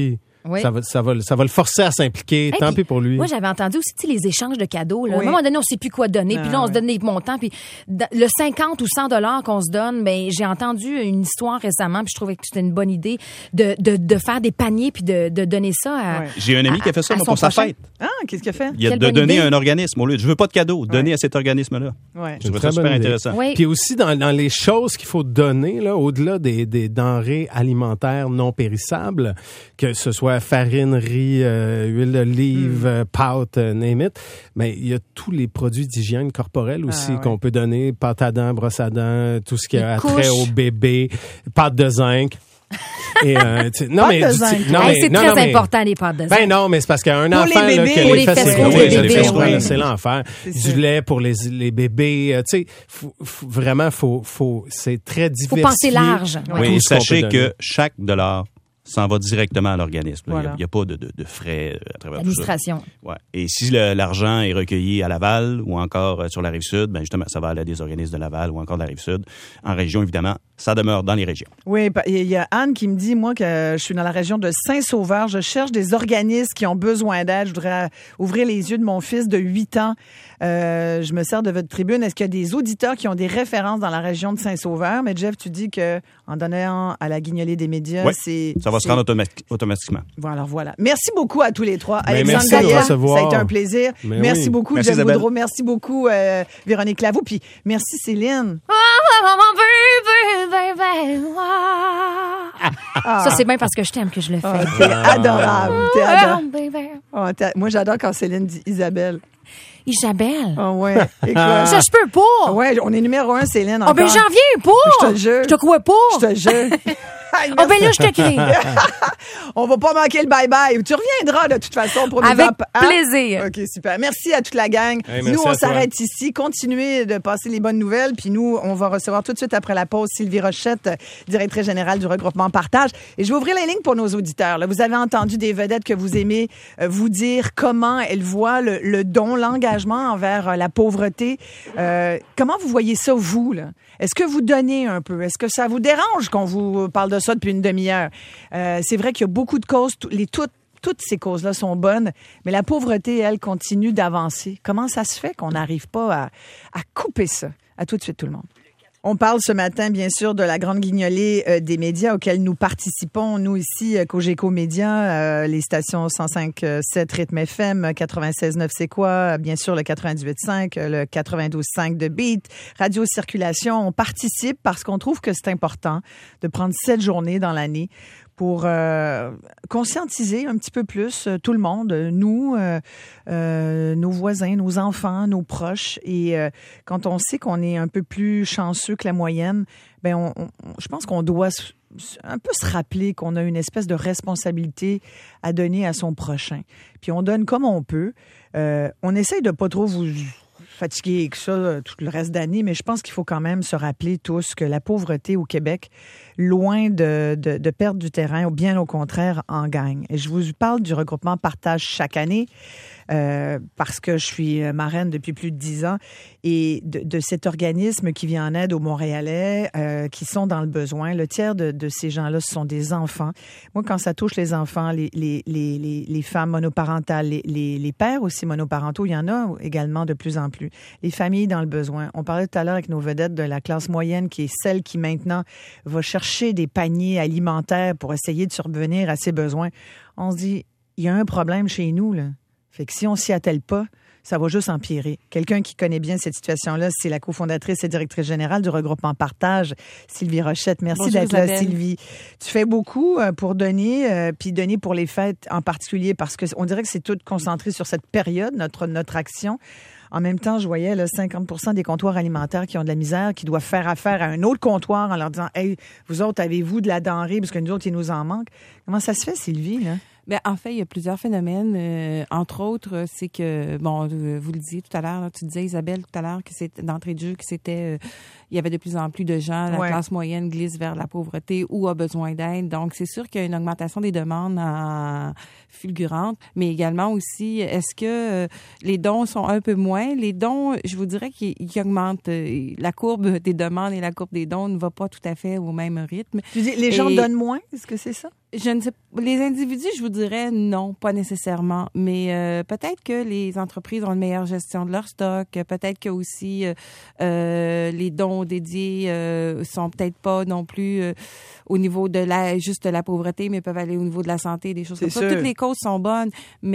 Oui. Ça va, ça va, ça va le forcer à s'impliquer. Hey, Tant puis, pis pour lui. Moi, j'avais entendu aussi, tu sais, les échanges de cadeaux. Là. Oui. À un moment donné, on sait plus quoi donner. Ah, Puis là, on ouais. se donne des montants. Puis da- le cinquante ou cent dollars qu'on se donne, ben j'ai entendu une histoire récemment. Puis je trouvais que c'était une bonne idée de, de, de faire des paniers puis de, de donner ça à. Ouais. J'ai un ami qui a fait ça à moi, son pour sa prochain. fête. Ah, qu'est-ce qu'il a fait? Il a Quelle de bonne donner idée. à un organisme. Au lieu de je veux pas de cadeau, donner à cet organisme-là. Ouais. Je trouve Très ça super bonne idée. intéressant. Oui. Puis aussi, dans, dans les choses qu'il faut donner, là, au-delà des, des denrées alimentaires non périssables, que ce soit farine, riz, euh, huile d'olive, Mm. euh, pâte, euh, name it, mais il y a tous les produits d'hygiène corporelle aussi Ah, ouais. qu'on peut donner, pâte à dents, brosse à dents, tout ce qui a Les trait couches. au bébé, pâte de zinc. Et, euh, tu sais, non, Pâte mais, de du- zinc. non, Hey, mais- c'est non, très non, mais- important, les pâtes de zinc. Ben non, mais c'est parce qu'un Pour enfant, les là, bébés. qui a Pour les les fesses fesses gros, rouges oui, des les bébés, fesses rouges, oui. là, c'est l'enfer. C'est Du sûr. lait pour les, les bébés, euh, tu sais, faut- faut- vraiment, faut, faut, c'est très Faut diversifié. penser large. tout Oui, et ce qu'on sachez peut donner. que chaque dollar s'en va directement à l'organisme. Il Voilà. n'y a, pas de, de, de frais euh, à travers tout ça. L'administration. Ouais. Et si le- l'argent est recueilli à Laval ou encore euh, sur la Rive-Sud, ben justement, ça va aller à des organismes de Laval ou encore de la Rive-Sud. En région, évidemment, ça demeure dans les régions. Oui, pa- il y a Anne qui me dit, moi, que je suis dans la région de Saint-Sauveur. Je cherche des organismes qui ont besoin d'aide. Je voudrais ouvrir les yeux de mon fils de huit ans. Euh, je me sers de votre tribune. Est-ce qu'il y a des auditeurs qui ont des références dans la région de Saint-Sauveur? Mais Jeff, tu dis que en donnant à la guignolée des médias, Oui, c'est... ça va se c'est- rendre automati- automatiquement. Voilà, voilà. Merci beaucoup à tous les trois. Ben, Alexandre merci de Gallia, recevoir. ça a été un plaisir. Ben merci oui. beaucoup, Merci, Jeff Isabelle. Boudreau. Merci beaucoup, euh, Véronique Laveau. Puis merci, Céline. Ça, c'est bien parce que je t'aime que je le fais. Ah, t'es adorable. T'es adorable. Ah, t'as- moi, j'adore quand Céline dit Isabelle. Isabelle. Ah ouais. Écoute. Ça, je peux pas. Ouais, on est numéro un, Céline. Oh, ben, encore. j'en viens pas. Je te le jure. Je te crois pas. Je te jure. Hey, Oh, ben merci. là, je te crie. On va pas manquer le bye-bye. Tu reviendras de toute façon pour nous Avec en- hein? plaisir. OK, super. Merci à toute la gang. Hey, merci nous, on à toi. s'arrête ici. Continuez de passer les bonnes nouvelles. Puis nous, on va recevoir tout de suite après la pause Sylvie Rochette, directrice générale du regroupement Partage. Et je vais ouvrir les lignes pour nos auditeurs. Là, vous avez entendu des vedettes que vous aimez euh, vous dire comment elles voient le, le don, l'engagement envers euh, la pauvreté. Euh, comment vous voyez ça, vous, là? Est-ce que vous donnez un peu? Est-ce que ça vous dérange qu'on vous parle de ça depuis une demi-heure? Euh, c'est vrai qu'il y a beaucoup de causes. Tout- Les, toutes, toutes ces causes-là sont bonnes, mais la pauvreté, elle, continue d'avancer. Comment ça se fait qu'on n'arrive pas à, à couper ça? À tout de suite, tout le monde. On parle ce matin, bien sûr, de la grande guignolée euh, des médias auxquels nous participons, nous ici, euh, Cogeco Média, euh, les stations cent cinq virgule sept Rythme F M, quatre-vingt-seize virgule neuf C'est quoi, euh, bien sûr, le quatre-vingt-dix-huit virgule cinq, euh, le quatre-vingt-douze virgule cinq de Beat, Radio Circulation. On participe parce qu'on trouve que c'est important de prendre cette journée dans l'année pour euh, conscientiser un petit peu plus euh, tout le monde, euh, nous, euh, euh, nos voisins, nos enfants, nos proches. Et euh, quand on sait qu'on est un peu plus chanceux que la moyenne, ben on, on- je pense qu'on doit s- s- un peu se rappeler qu'on a une espèce de responsabilité à donner à son prochain. Puis on donne comme on peut. Euh, on essaye de pas trop vous fatiguer avec ça euh, tout le reste d'année, mais je pense qu'il faut quand même se rappeler tous que la pauvreté au Québec, loin de, de, de perdre du terrain, ou bien au contraire, en gagne. Et je vous parle du regroupement Partage chaque année, euh, parce que je suis marraine depuis plus de dix ans, et de, de cet organisme qui vient en aide aux Montréalais euh, qui sont dans le besoin. Le tiers de, de ces gens-là, ce sont des enfants. Moi, quand ça touche les enfants, les, les, les, les, les femmes monoparentales, les, les, les pères aussi monoparentaux, il y en a également de plus en plus. Les familles dans le besoin. On parlait tout à l'heure avec nos vedettes de la classe moyenne qui est celle qui maintenant va chercher des paniers alimentaires pour essayer de survenir à ses besoins. On se dit, il y a un problème chez nous, là. Fait que si on s'y attelle pas, ça va juste empirer. Quelqu'un qui connaît bien cette situation-là, c'est la cofondatrice et directrice générale du regroupement Partage, Sylvie Rochette. Merci Bonjour, d'être là, Isabelle. Sylvie. Tu fais beaucoup euh, pour donner, euh, puis donner pour les fêtes en particulier, parce que on dirait que c'est tout concentré sur cette période, notre, notre action. En même temps, je voyais là, cinquante pour cent des comptoirs alimentaires qui ont de la misère, qui doivent faire affaire à un autre comptoir en leur disant « Hey, vous autres, avez-vous de la denrée? Parce que nous autres, il nous en manque. » Comment ça se fait, Sylvie, là? Ben, en fait, il y a plusieurs phénomènes. Euh, entre autres, c'est que, bon, euh, vous le disiez tout à l'heure, là, tu disais, Isabelle, tout à l'heure, que c'était d'entrée de jeu, que c'était, euh, il y avait de plus en plus de gens, la Ouais. classe moyenne glisse vers la pauvreté ou a besoin d'aide. Donc, c'est sûr qu'il y a une augmentation des demandes en fulgurante, mais également aussi, est-ce que euh, les dons sont un peu moins? Les dons, je vous dirais qu'ils qu'ils augmentent. Euh, La courbe des demandes et la courbe des dons ne va pas tout à fait au même rythme. Tu dis, les gens Et- donnent moins? Est-ce que c'est ça? Je ne sais les individus, je vous dirais non, pas nécessairement, mais euh, peut-être que les entreprises ont une meilleure gestion de leur stock, peut-être que aussi euh, euh, les dons dédiés euh, sont peut-être pas non plus euh, au niveau de la juste de la pauvreté, mais peuvent aller au niveau de la santé, des choses comme ça. Toutes les causes sont bonnes,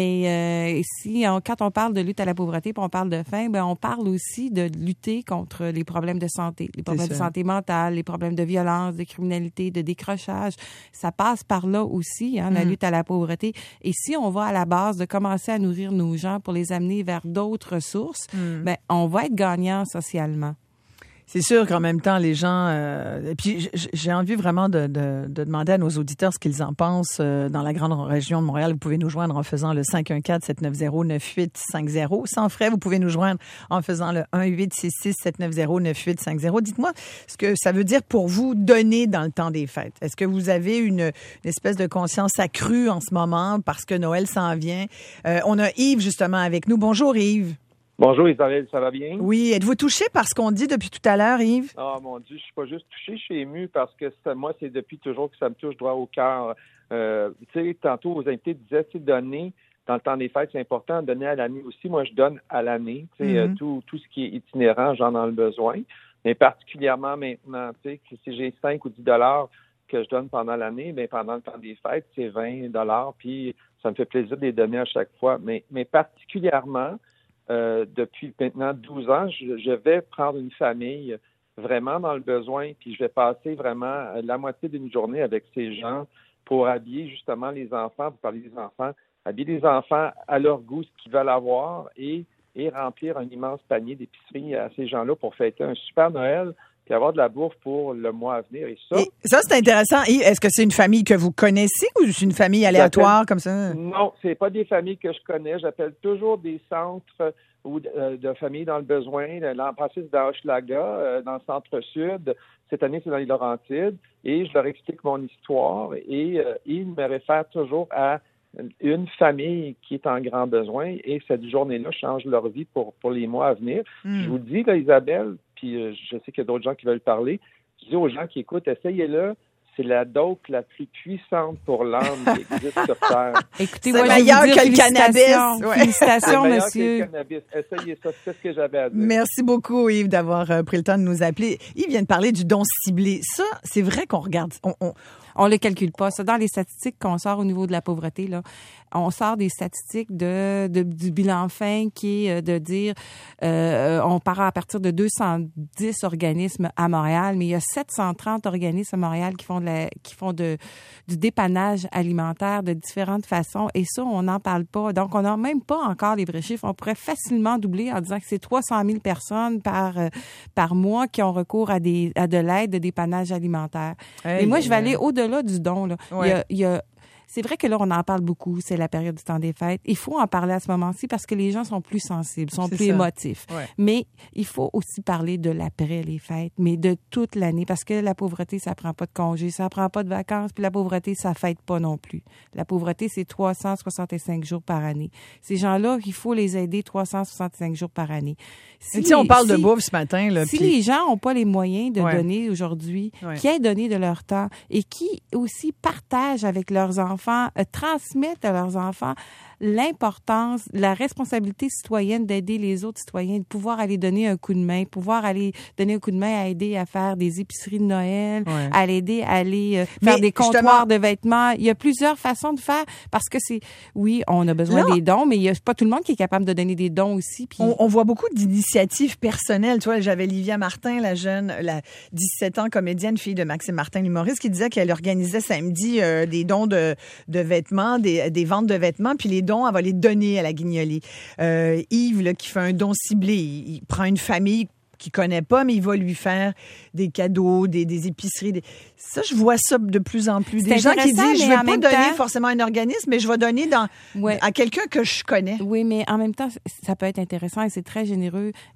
mais euh, si on, quand on parle de lutte à la pauvreté, puis on parle de faim, ben on parle aussi de lutter contre les problèmes de santé, les problèmes de santé mentale, les problèmes de violence, de criminalité, de décrochage. Ça passe par là aussi. Hein, la mm. lutte à la pauvreté. Et si on va à la base de commencer à nourrir nos gens pour les amener vers d'autres sources, mm. ben on va être gagnant socialement. C'est sûr qu'en même temps, les gens... Euh, et puis, j'ai envie vraiment de, de, de demander à nos auditeurs ce qu'ils en pensent euh, dans la grande région de Montréal. Vous pouvez nous joindre en faisant le cinq un quatre, sept neuf zéro, neuf huit cinq zéro. Sans frais, vous pouvez nous joindre en faisant le un huit six six, sept neuf zéro, neuf huit cinq zéro. Dites-moi ce que ça veut dire pour vous donner dans le temps des fêtes. Est-ce que vous avez une, une espèce de conscience accrue en ce moment parce que Noël s'en vient? Euh, on a Yves, justement, avec nous. Bonjour, Yves. Bonjour Isabelle, ça va bien? Oui, êtes-vous touché par ce qu'on dit depuis tout à l'heure, Yves? Ah mon Dieu, je suis pas juste touché, je suis ému parce que ça, moi, c'est depuis toujours que ça me touche droit au cœur. Euh, tu sais, tantôt, vos invités disaient, tu sais, donner dans le temps des fêtes, c'est important, donner à l'année aussi. Moi, je donne à l'année, tu sais, mm-hmm. euh, tout, tout ce qui est itinérant, j'en ai le besoin. Mais particulièrement maintenant, tu sais, si j'ai cinq ou dix dollars que je donne pendant l'année, bien, pendant le temps des fêtes, c'est vingt dollars, puis ça me fait plaisir de les donner à chaque fois. Mais, mais particulièrement, Euh, depuis maintenant douze ans, je, je vais prendre une famille vraiment dans le besoin, puis je vais passer vraiment la moitié d'une journée avec ces gens pour habiller justement les enfants, vous parlez des enfants, habiller les enfants à leur goût, ce qu'ils veulent avoir, et, et remplir un immense panier d'épicerie à ces gens-là pour fêter un super Noël, puis avoir de la bouffe pour le mois à venir. Et ça, et ça c'est intéressant. Et est-ce que c'est une famille que vous connaissez ou c'est une famille aléatoire comme ça? Non, c'est pas des familles que je connais. J'appelle toujours des centres ou de, euh, de familles dans le besoin. L'an passé, c'est dans Hochelaga, euh, dans le centre-sud. Cette année, c'est dans les Laurentides. Et je leur explique mon histoire et euh, ils me réfèrent toujours à une famille qui est en grand besoin et cette journée-là change leur vie pour, pour les mois à venir. Mm. Je vous dis, là, Isabelle, puis euh, je sais qu'il y a d'autres gens qui veulent parler, je dis aux gens qui écoutent, essayez-le. C'est la dope la plus puissante pour l'âme qui existe sur Terre. Écoutez, c'est moi, meilleur je vous que dire, le cannabis. Ouais. Félicitations, c'est monsieur. Que le cannabis. Essayez ça, c'est ce que j'avais à dire. Merci beaucoup, Yves, d'avoir euh, pris le temps de nous appeler. Yves vient de parler du don ciblé. Ça, c'est vrai qu'on regarde... On, on, on le calcule pas. Ça, dans les statistiques qu'on sort au niveau de la pauvreté, là, on sort des statistiques de, de du bilan fin qui est de dire, euh, on part à partir de deux cent dix organismes à Montréal, mais il y a sept cent trente organismes à Montréal qui font de la, qui font de du dépannage alimentaire de différentes façons. Et ça, on n'en parle pas. Donc, on n'a même pas encore les vrais chiffres. On pourrait facilement doubler en disant que c'est trois cent mille personnes par euh, par mois qui ont recours à des à de l'aide de dépannage alimentaire. Hey, et moi, je vais aller au-delà du don. Là. Ouais. Il y a, il y a C'est vrai que là, on en parle beaucoup, c'est la période du temps des fêtes. Il faut en parler à ce moment-ci parce que les gens sont plus sensibles, sont c'est plus ça. émotifs. Ouais. Mais il faut aussi parler de l'après les fêtes, mais de toute l'année parce que la pauvreté, ça prend pas de congés, ça prend pas de vacances, puis la pauvreté, ça fête pas non plus. La pauvreté, c'est trois cent soixante-cinq jours par année. Ces gens-là, il faut les aider trois cent soixante-cinq jours par année. Si les, on parle si, de bouffe ce matin. Là, si puis... les gens n'ont pas les moyens de ouais. donner aujourd'hui, ouais. qui aient donné de leur temps et qui aussi partagent avec leurs enfants, euh, transmettent à leurs enfants l'importance, la responsabilité citoyenne d'aider les autres citoyens, de pouvoir aller donner un coup de main, pouvoir aller donner un coup de main à aider à faire des épiceries de Noël, ouais. à l'aider à aller euh, faire mais des comptoirs de vêtements. Il y a plusieurs façons de faire parce que c'est, oui, on a besoin là, des dons, mais il y a pas tout le monde qui est capable de donner des dons aussi. Puis... On, on voit beaucoup d'initiatives personnelles. Tu vois, j'avais Livia Martin, la jeune, la dix-sept ans comédienne, fille de Maxime Martin, l'humoriste, qui disait qu'elle organisait samedi euh, des dons de, de vêtements, des, des ventes de vêtements, puis les dons, elle va les donner à la Guignolée. Euh, Yves, là, qui fait un don ciblé, il, il prend une famille qu'il connaît pas, mais il va lui faire des cadeaux, des, des épiceries. Des... Ça, je vois ça de plus en plus. C'est des gens qui disent, je ne vais pas donner temps... forcément à un organisme, mais je vais donner dans, ouais. à quelqu'un que je connais. Oui, mais en même temps, ça peut être intéressant et c'est très généreux, mais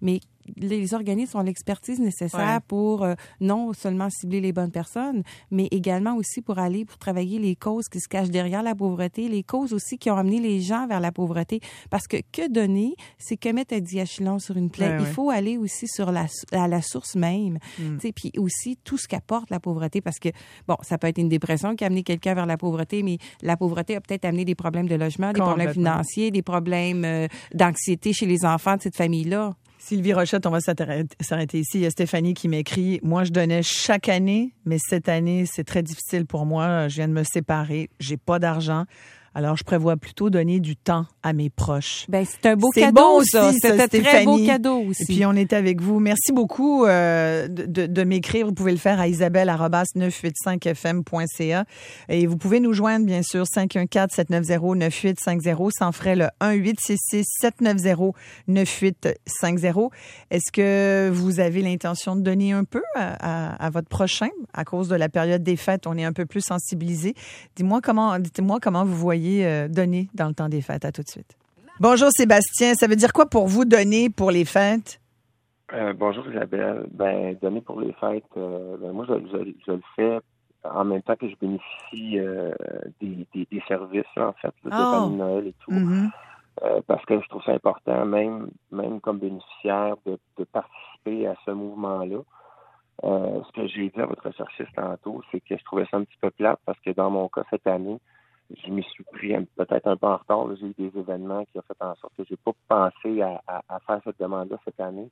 les organismes ont l'expertise nécessaire Ouais. pour euh, non seulement cibler les bonnes personnes, mais également aussi pour aller pour travailler les causes qui se cachent derrière la pauvreté, les causes aussi qui ont amené les gens vers la pauvreté. Parce que que donner, c'est que mettre un diachylon sur une plaie. Ouais, Il ouais. faut aller aussi sur la à la source même, Mm. tu sais, puis aussi tout ce qu'apporte la pauvreté. Parce que bon, ça peut être une dépression qui a amené quelqu'un vers la pauvreté, mais la pauvreté a peut-être amené des problèmes de logement, des problèmes Complètement. financiers, des problèmes euh, d'anxiété chez les enfants de cette famille-là. Sylvie Rochette, on va s'arrêter s'arrêter ici. Il y a Stéphanie qui m'écrit « Moi, je donnais chaque année, mais cette année, c'est très difficile pour moi. Je viens de me séparer. J'ai pas d'argent. Alors, je prévois plutôt donner du temps à mes proches. » Ben c'est un beau C'est cadeau, bon ça. aussi, ça, C'est un très Stéphanie. beau cadeau aussi. Et puis, on est avec vous. Merci beaucoup euh, de, de, de m'écrire. Vous pouvez le faire à isabelle arobase neuf cent quatre-vingt-cinq f m point c a. Et vous pouvez nous joindre, bien sûr, cinq un quatre, sept neuf zéro, neuf huit cinq zéro, sans frais, le un huit six six, sept neuf zéro, neuf huit cinq zéro. Est-ce que vous avez l'intention de donner un peu à, à, à votre prochain? À cause de la période des fêtes, on est un peu plus sensibilisé. Dis-moi comment, dites-moi comment vous voyez euh, donner dans le temps des fêtes. À tout de suite. Bonjour Sébastien, ça veut dire quoi pour vous donner pour les fêtes? Euh, bonjour Isabelle. Ben donner pour les fêtes, euh, ben moi je, je, je le fais en même temps que je bénéficie euh, des, des, des services là, en fait, là, de Oh. famille de Noël et tout, Mm-hmm. euh, parce que je trouve ça important, même même comme bénéficiaire, de, de participer à ce mouvement-là. Euh, ce que j'ai dit à votre recherchiste tantôt, c'est que je trouvais ça un petit peu plate parce que dans mon cas cette année, je m'y suis pris un- peut-être un peu en retard. Là. J'ai eu des événements qui ont fait en sorte que j'ai pas pensé à, à, à faire cette demande-là cette année.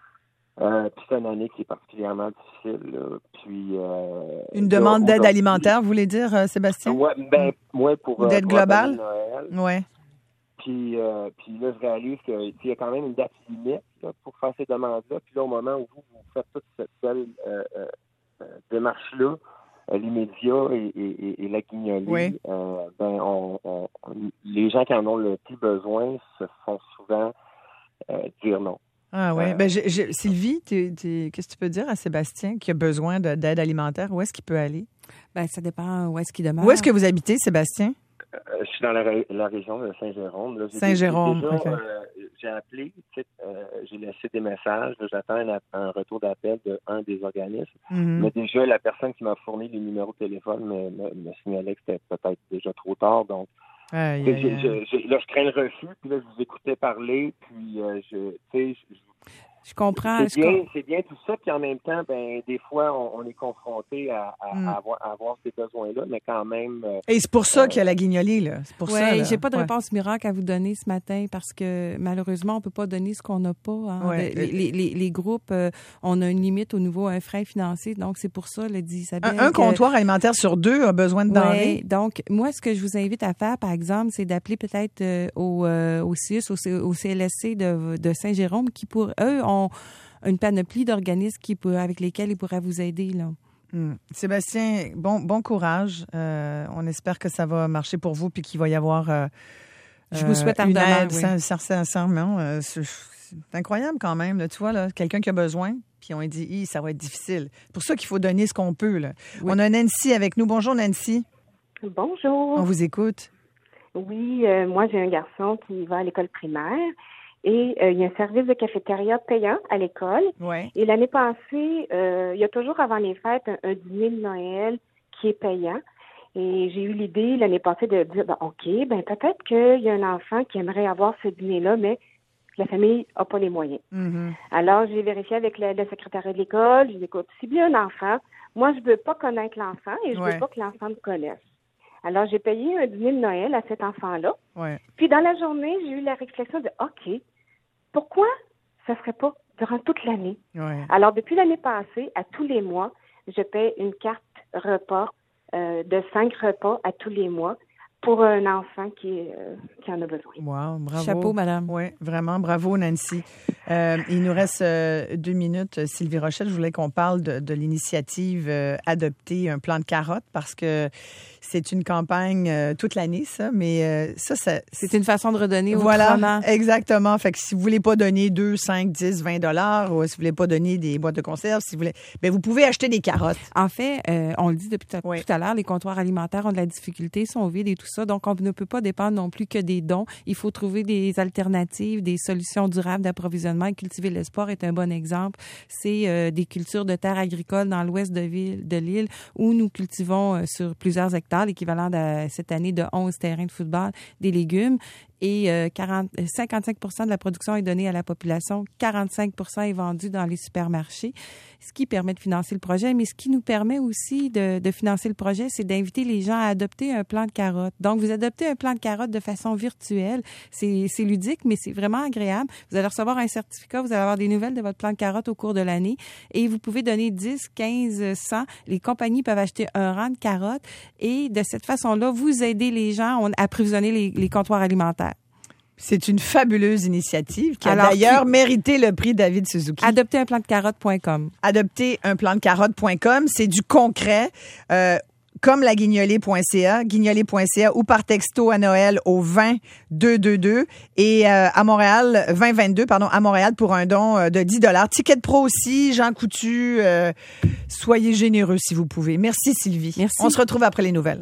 Euh, puis c'est une année qui est particulièrement difficile. Là. Puis euh, Une là, demande d'aide aujourd'hui- alimentaire, vous voulez dire, euh, Sébastien? Ouais, ben, ouais, pour, Ou euh, d'aide pour la globale? famille de Noël. Oui. Puis, euh, puis là, je réalise qu'il y a quand même une date limite là, pour faire ces demandes-là. Puis là, au moment où vous, vous faites toute cette belle euh, euh, euh, démarche-là, euh, l'immédiat et, et, et, et la guignolée, Oui. euh, ben, on, on, les gens qui en ont le plus besoin se font souvent euh, dire non. Ah oui. Euh, Ben, j'ai- j'ai- Sylvie, t'es- t'es- qu'est-ce que tu peux dire à Sébastien qui a besoin de- d'aide alimentaire? Où est-ce qu'il peut aller? Ben ça dépend où est-ce qu'il demeure. Où est-ce que vous habitez, Sébastien? Euh, je suis dans la, ré- la région de Saint-Jérôme. Là. J'ai- Saint-Jérôme, j'ai déjà, OK. euh, j'ai appelé, tu sais, euh, j'ai laissé des messages. Là, j'attends un, app- un retour d'appel de un des organismes. Mhm. Mais déjà, la personne qui m'a fourni les numéros de téléphone me, me, me signalait que c'était peut-être déjà trop tard. Donc, Aïe, tu sais, aïe, j'ai- aïe. j'ai- j'ai- là, je crains le refus. Puis là, je vous écoutais parler. Puis, euh, je, tu sais, je- je- Je comprends. c'est je bien, com- c'est bien tout ça. Puis en même temps, ben, des fois, on, on est confronté à, à, Mm. à avoir, à avoir ces besoins-là, mais quand même. euh, Et c'est pour ça qu'il y a la guignolée, là. C'est pour Ouais, ça. là. j'ai pas de Ouais. réponse miracle à vous donner ce matin parce que malheureusement, on peut pas donner ce qu'on n'a pas. hein. Ouais. Les, les, les, les groupes, euh, on a une limite au niveau un frein financier, donc c'est pour ça, le dit Isabelle. Un, un que- comptoir alimentaire sur deux a besoin de denrées. Ouais, donc, moi, ce que je vous invite à faire, par exemple, c'est d'appeler peut-être euh, au, euh, au C I S, au, C- au C L S C de, de Saint-Jérôme, qui, pour eux, ont une panoplie d'organismes qui, pour- avec lesquels ils pourraient vous aider. Là. Hmm. Sébastien, bon, bon courage. Euh, on espère que ça va marcher pour vous puis qu'il va y avoir euh, Je vous souhaite euh, une ardemment, aide, oui. sin- sin- sincèrement. euh, c'est c'est incroyable quand même. Là, tu vois, là, quelqu'un qui a besoin, puis on dit, Hi, ça va être difficile. C'est pour ça qu'il faut donner ce qu'on peut. Là. Oui. On a Nancy avec nous. Bonjour, Nancy. Bonjour. On vous écoute. Oui, euh, moi j'ai un garçon qui va à l'école primaire et euh, il y a un service de cafétéria payant à l'école. Ouais. Et l'année passée, euh, il y a toujours avant les fêtes un, un dîner de Noël qui est payant. Et j'ai eu l'idée l'année passée de dire, ben, OK, ben peut-être qu'il y a un enfant qui aimerait avoir ce dîner-là, mais la famille n'a pas les moyens. Mhm. Alors, j'ai vérifié avec le, le secrétariat de l'école. Je dis, écoute, si bien un enfant, moi, je veux pas connaître l'enfant et je Ouais. veux pas que l'enfant me connaisse. Alors, j'ai payé un dîner de Noël à cet enfant-là. Ouais. Puis, dans la journée, j'ai eu la réflexion de, OK, pourquoi ça serait pas durant toute l'année? Ouais. Alors, depuis l'année passée, à tous les mois, je paie une carte repas euh, de cinq repas à tous les mois pour un enfant qui, euh, qui en a besoin. Wow, bravo. Chapeau, madame. Oui, vraiment, bravo, Nancy. Euh, il nous reste euh, deux minutes. Sylvie Rochette, je voulais qu'on parle de, de l'initiative euh, Adopter un plan de carottes parce que c'est une campagne euh, toute l'année, ça, mais euh, ça, ça C'est une façon de redonner voilà, autrement. exactement. Fait que si vous voulez pas donner deux, cinq, dix, vingt dollars, ou si vous voulez pas donner des boîtes de conserve, si vous voulez, ben vous pouvez acheter des carottes. En fait, euh, on le dit depuis tout à- Oui. tout à l'heure, les comptoirs alimentaires ont de la difficulté, sont vides et tout ça. Donc, on ne peut pas dépendre non plus que des dons. Il faut trouver des alternatives, des solutions durables d'approvisionnement. Et Cultiver l'espoir est un bon exemple. C'est euh, des cultures de terres agricoles dans l'ouest de, ville, de l'île où nous cultivons euh, sur plusieurs hectares, l'équivalent de, cette année de onze terrains de football, des légumes. Et euh, quarante, cinquante-cinq pour cent de la production est donnée à la population, quarante-cinq pour cent est vendu dans les supermarchés, ce qui permet de financer le projet. Mais ce qui nous permet aussi de, de financer le projet, c'est d'inviter les gens à adopter un plan de carottes. Donc, vous adoptez un plan de carottes de façon virtuelle. C'est, c'est ludique, mais c'est vraiment agréable. Vous allez recevoir un certificat, vous allez avoir des nouvelles de votre plan de carottes au cours de l'année et vous pouvez donner dix, quinze, cent. Les compagnies peuvent acheter un rang de carottes et de cette façon-là, vous aidez les gens à approvisionner les, les comptoirs alimentaires. C'est une fabuleuse initiative qui a Alors, d'ailleurs qui... mérité le prix David Suzuki. Adopter un plan de carottes point com. Adopter un plan de carottes point com, c'est du concret. Euh, comme la guignolée point c a, guignolée point c a ou par texto à Noël au vingt deux deux deux et euh, à Montréal, vingt vingt-deux, pardon, à Montréal pour un don de dix dollars. Ticket de pro aussi, Jean Coutu, euh, soyez généreux si vous pouvez. Merci Sylvie. Merci. On se retrouve après les nouvelles.